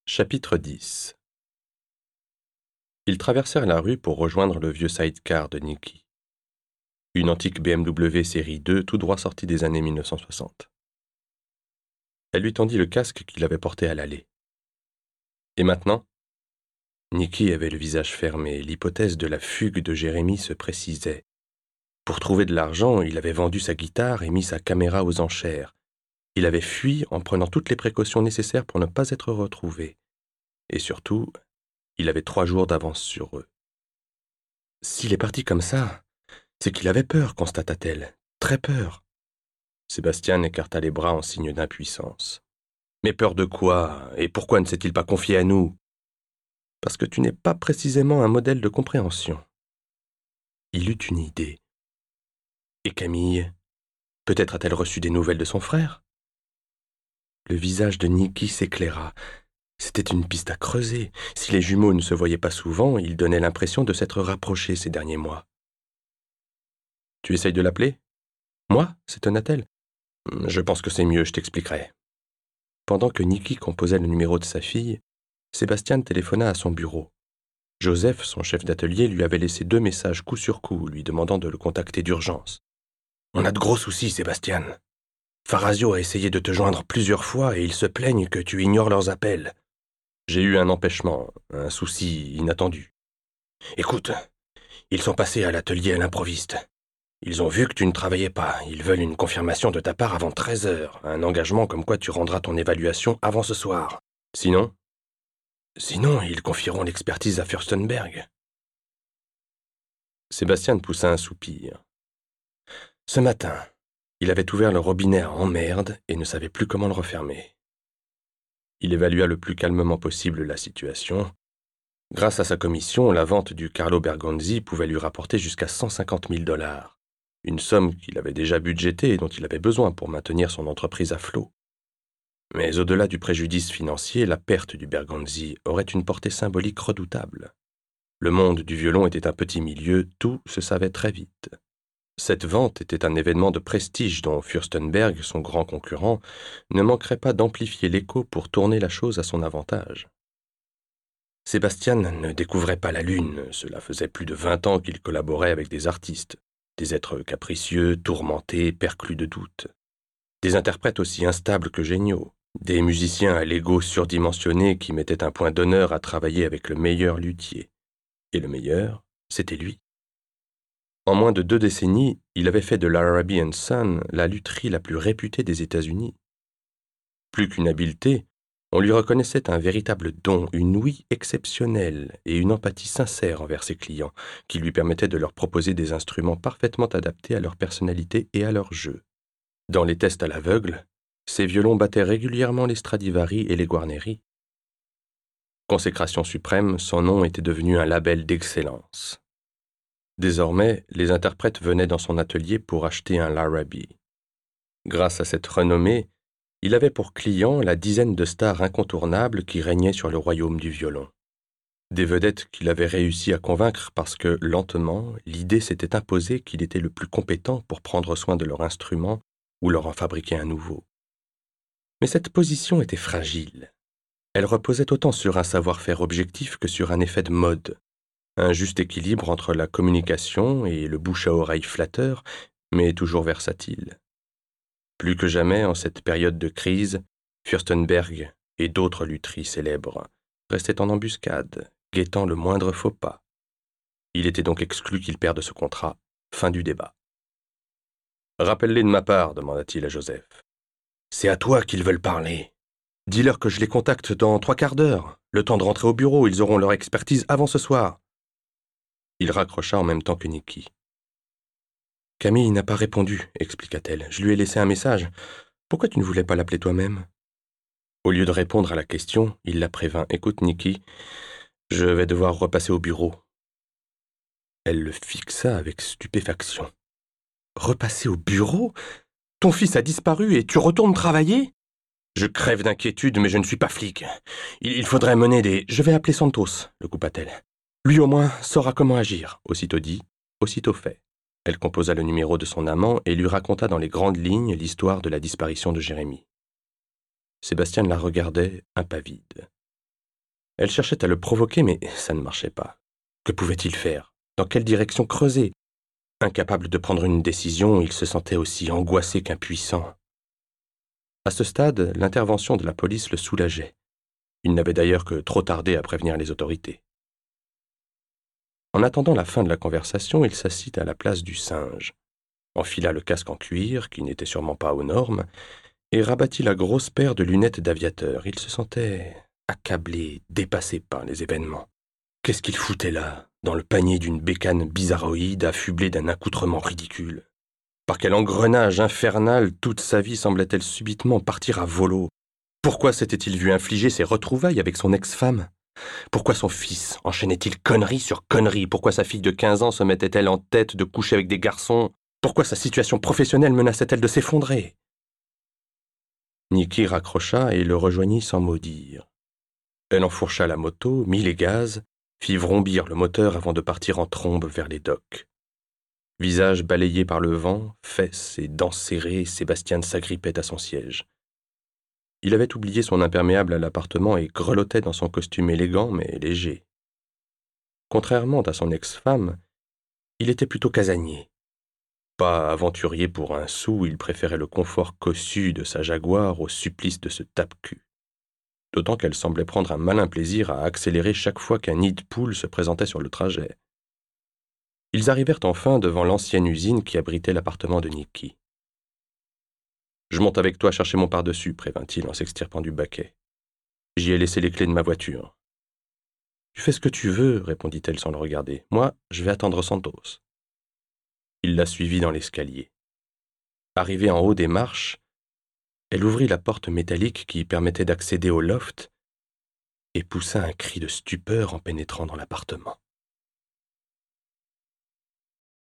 Chapitre 10. Ils traversèrent la rue pour rejoindre le vieux sidecar de Nikki, une antique BMW série 2 tout droit sortie des années 1960. Elle lui tendit le casque qu'il avait porté à l'aller. Et maintenant? Nikki avait le visage fermé, l'hypothèse de la fugue de Jérémie se précisait. Pour trouver de l'argent, il avait vendu sa guitare et mis sa caméra aux enchères. Il avait fui en prenant toutes les précautions nécessaires pour ne pas être retrouvé. Et surtout, il avait 3 jours d'avance sur eux. S'il est parti comme ça, c'est qu'il avait peur, constata-t-elle. Très peur. Sébastien écarta les bras en signe d'impuissance. Mais peur de quoi? Et pourquoi ne s'est-il pas confié à nous? Parce que tu n'es pas précisément un modèle de compréhension. Il eut une idée. Et Camille? Peut-être a-t-elle reçu des nouvelles de son frère? Le visage de Nikki s'éclaira. C'était une piste à creuser. Si les jumeaux ne se voyaient pas souvent, ils donnaient l'impression de s'être rapprochés ces derniers mois. « Tu essayes de l'appeler ?»« Moi ?» s'étonna-t-elle. « Je pense que c'est mieux, je t'expliquerai. » Pendant que Nikki composait le numéro de sa fille, Sébastien téléphona à son bureau. Joseph, son chef d'atelier, lui avait laissé 2 messages coup sur coup, lui demandant de le contacter d'urgence. « On a de gros soucis, Sébastien. Farazio a essayé de te joindre plusieurs fois et ils se plaignent que tu ignores leurs appels. J'ai eu un empêchement, un souci inattendu. Écoute, ils sont passés à l'atelier à l'improviste. Ils ont vu que tu ne travaillais pas. Ils veulent une confirmation de ta part avant 13h, un engagement comme quoi tu rendras ton évaluation avant ce soir. Sinon, ils confieront l'expertise à Furstenberg. » Sébastien poussa un soupir. Ce matin, il avait ouvert le robinet à emmerde et ne savait plus comment le refermer. Il évalua le plus calmement possible la situation. Grâce à sa commission, la vente du Carlo Bergonzi pouvait lui rapporter jusqu'à 150 000 $, une somme qu'il avait déjà budgétée et dont il avait besoin pour maintenir son entreprise à flot. Mais au-delà du préjudice financier, la perte du Bergonzi aurait une portée symbolique redoutable. Le monde du violon était un petit milieu, tout se savait très vite. Cette vente était un événement de prestige dont Furstenberg, son grand concurrent, ne manquerait pas d'amplifier l'écho pour tourner la chose à son avantage. Sébastien ne découvrait pas la lune, cela faisait plus de 20 ans qu'il collaborait avec des artistes, des êtres capricieux, tourmentés, perclus de doutes, des interprètes aussi instables que géniaux, des musiciens à l'ego surdimensionné qui mettaient un point d'honneur à travailler avec le meilleur luthier. Et le meilleur, c'était lui. En moins de 2 décennies, il avait fait de l'Araby & Son la lutherie la plus réputée des États-Unis. Plus qu'une habileté, on lui reconnaissait un véritable don, une ouïe exceptionnelle et une empathie sincère envers ses clients, qui lui permettaient de leur proposer des instruments parfaitement adaptés à leur personnalité et à leur jeu. Dans les tests à l'aveugle, ses violons battaient régulièrement les Stradivari et les Guarneri. Consécration suprême, son nom était devenu un label d'excellence. Désormais, les interprètes venaient dans son atelier pour acheter un Laraby. Grâce à cette renommée, il avait pour clients la dizaine de stars incontournables qui régnaient sur le royaume du violon. Des vedettes qu'il avait réussi à convaincre parce que, lentement, l'idée s'était imposée qu'il était le plus compétent pour prendre soin de leur instrument ou leur en fabriquer un nouveau. Mais cette position était fragile. Elle reposait autant sur un savoir-faire objectif que sur un effet de mode, un juste équilibre entre la communication et le bouche-à-oreille flatteur, mais toujours versatile. Plus que jamais, en cette période de crise, Furstenberg et d'autres lutheries célèbres restaient en embuscade, guettant le moindre faux pas. Il était donc exclu qu'il perde ce contrat. Fin du débat. « Rappelle-les de ma part, demanda-t-il à Joseph. C'est à toi qu'ils veulent parler. Dis-leur que je les contacte dans 3 quarts d'heure. Le temps de rentrer au bureau, ils auront leur expertise avant ce soir. » Il raccrocha en même temps que Nikki. « Camille n'a pas répondu, expliqua-t-elle. Je lui ai laissé un message. Pourquoi tu ne voulais pas l'appeler toi-même ?» Au lieu de répondre à la question, il la prévint. « Écoute, Nikki, je vais devoir repasser au bureau. » Elle le fixa avec stupéfaction. « Repasser au bureau? Ton fils a disparu et tu retournes travailler? » « Je crève d'inquiétude, mais je ne suis pas flic. Il faudrait mener des... »« Je vais appeler Santos, » le coupa-t-elle. « Lui au moins saura comment agir. » Aussitôt dit, aussitôt fait. Elle composa le numéro de son amant et lui raconta dans les grandes lignes l'histoire de la disparition de Jérémie. Sébastien la regardait, impavide. Elle cherchait à le provoquer, mais ça ne marchait pas. Que pouvait-il faire? Dans quelle direction creuser? Incapable de prendre une décision, il se sentait aussi angoissé qu'impuissant. À ce stade, l'intervention de la police le soulageait. Il n'avait d'ailleurs que trop tardé à prévenir les autorités. En attendant la fin de la conversation, il s'assit à la place du singe, enfila le casque en cuir, qui n'était sûrement pas aux normes, et rabattit la grosse paire de lunettes d'aviateur. Il se sentait accablé, dépassé par les événements. Qu'est-ce qu'il foutait là, dans le panier d'une bécane bizarroïde affublée d'un accoutrement ridicule? Par quel engrenage infernal toute sa vie semblait-elle subitement partir à volo? Pourquoi s'était-il vu infliger ses retrouvailles avec son ex-femme? Pourquoi son fils enchaînait-il connerie sur connerie? Pourquoi sa fille de 15 ans se mettait-elle en tête de coucher avec des garçons? Pourquoi sa situation professionnelle menaçait-elle de s'effondrer? Nikki raccrocha et le rejoignit sans mot dire. Elle enfourcha la moto, mit les gaz, fit vrombir le moteur avant de partir en trombe vers les docks. Visage balayé par le vent, fesses et dents serrées, Sébastien s'agrippait à son siège. Il avait oublié son imperméable à l'appartement et grelottait dans son costume élégant mais léger. Contrairement à son ex-femme, il était plutôt casanier. Pas aventurier pour un sou, il préférait le confort cossu de sa Jaguar au supplice de ce tape-cul. D'autant qu'elle semblait prendre un malin plaisir à accélérer chaque fois qu'un nid de poule se présentait sur le trajet. Ils arrivèrent enfin devant l'ancienne usine qui abritait l'appartement de Nikki. « Je monte avec toi chercher mon pardessus, prévint-il en s'extirpant du baquet. J'y ai laissé les clés de ma voiture. Tu fais ce que tu veux, répondit-elle sans le regarder. Moi, je vais attendre Santos. Il la suivit dans l'escalier. Arrivée en haut des marches, elle ouvrit la porte métallique qui permettait d'accéder au loft et poussa un cri de stupeur en pénétrant dans l'appartement.